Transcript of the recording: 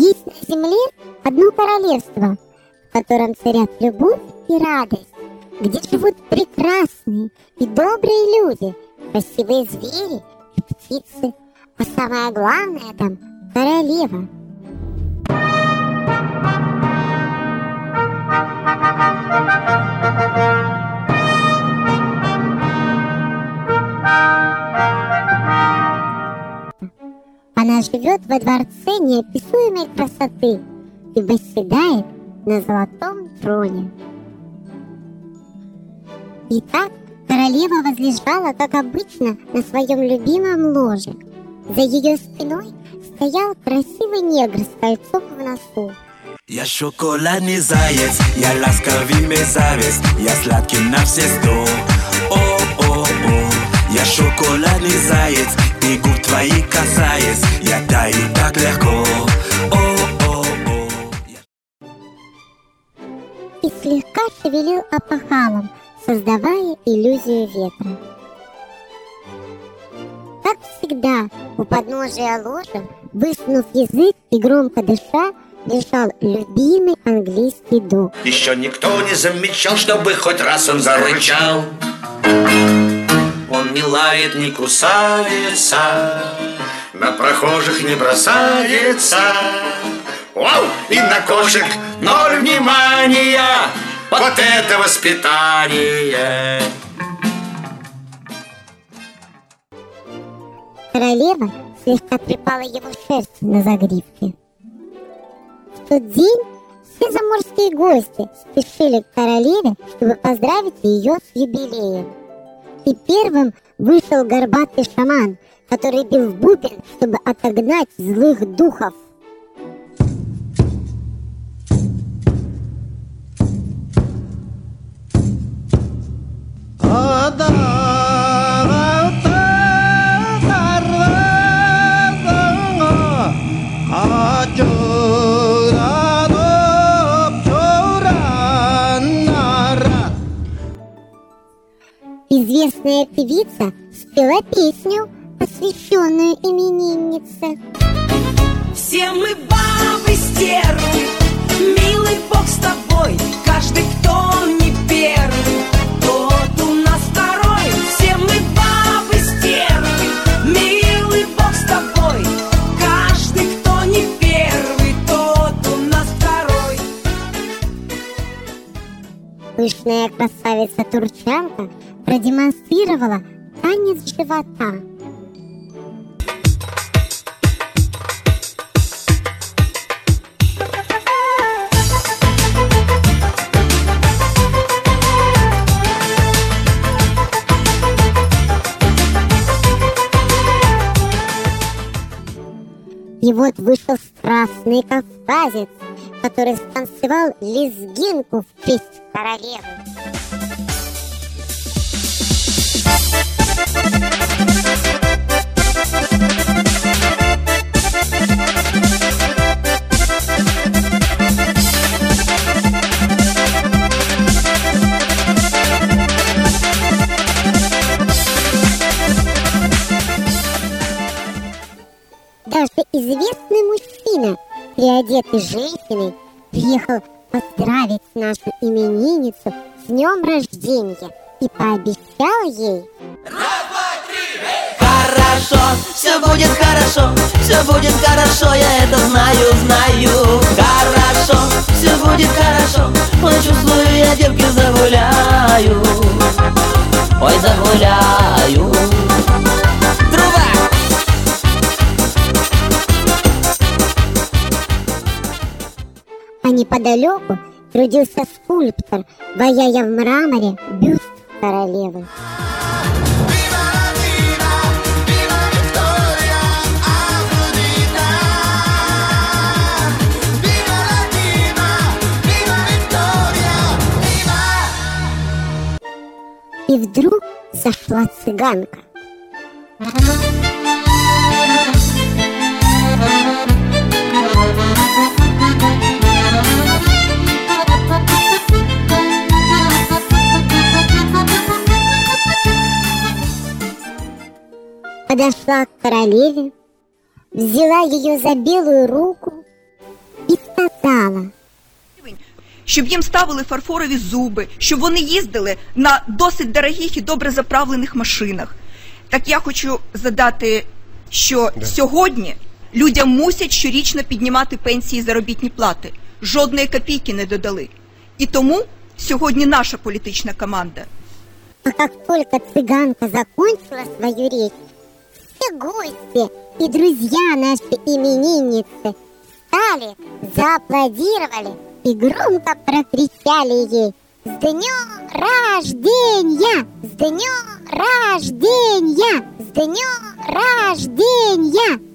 Есть на земле одно королевство, в котором царят любовь и радость, где живут прекрасные и добрые люди, красивые звери и птицы, а самое главное там — королева. Она живет во дворце неописуемой красоты и восседает на золотом троне. Итак, королева возлежала, как обычно, на своем любимом ложе. За ее спиной стоял красивый негр с кольцом в носу. Я шоколадный заяц, я ласковый мерзавец, я сладкий на все сто. О-о-о, я шоколадный заяц, и губ твои касаясь, я таю так легко. О-о-о. И слегка шевелил опахалом, создавая иллюзию ветра. Как всегда, у подножия ложа, высунув язык и громко дыша, лежал любимый английский дог. Еще никто не замечал, чтобы хоть раз он зарычал. Он не лает, не кусается, на прохожих не бросается. Вау! И на кошек ноль внимания. Вот это воспитание! Королева слегка трепала его шерсть на загривке. В тот день все заморские гости спешили к королеве, чтобы поздравить ее с юбилеем. И первым вышел горбатый шаман, который бил в бубен, чтобы отогнать злых духов. Известная певица спела песню, посвященную имениннице. Все мы бабы стервы, милый Бог с тобой. Каждый, кто не первый, тот у нас второй. Все мы бабы стервы, милый Бог с тобой. Каждый, кто не первый, тот у нас второй. Пышная красавица-турчанка продемонстрировала танец живота. И вот вышел страстный кавказец, который станцевал лезгинку в честь королевы. Даже известный мужчина, приодетый женщиной, приехал поздравить нашу именинницу с днем рождения и пообещал ей: раз, два, три, эй! Хорошо, все будет хорошо, я это знаю. Хорошо, все будет хорошо, ой, чувствую, я девки загуляю. Ой, загуляю. Труба! А неподалеку трудился скульптор, ваяя в мраморе бюст королевы. И вдруг зашла цыганка. Подошла к королеве, взяла ее за белую руку щоб їм ставили фарфорові зуби, щоб вони їздили на досить дорогих і добре заправлених машинах. Так я хочу задати, що сьогодні людям мусять щорічно піднімати пенсії і заробітні плати. Жодної копійки не додали. І тому сьогодні наша політична команда. А как только цыганка закончила свою речь, все гости и друзья нашей именинницы встали, зааплодировали и громко прокричали ей: «С днем рождения! С днем рождения! С днем рождения!»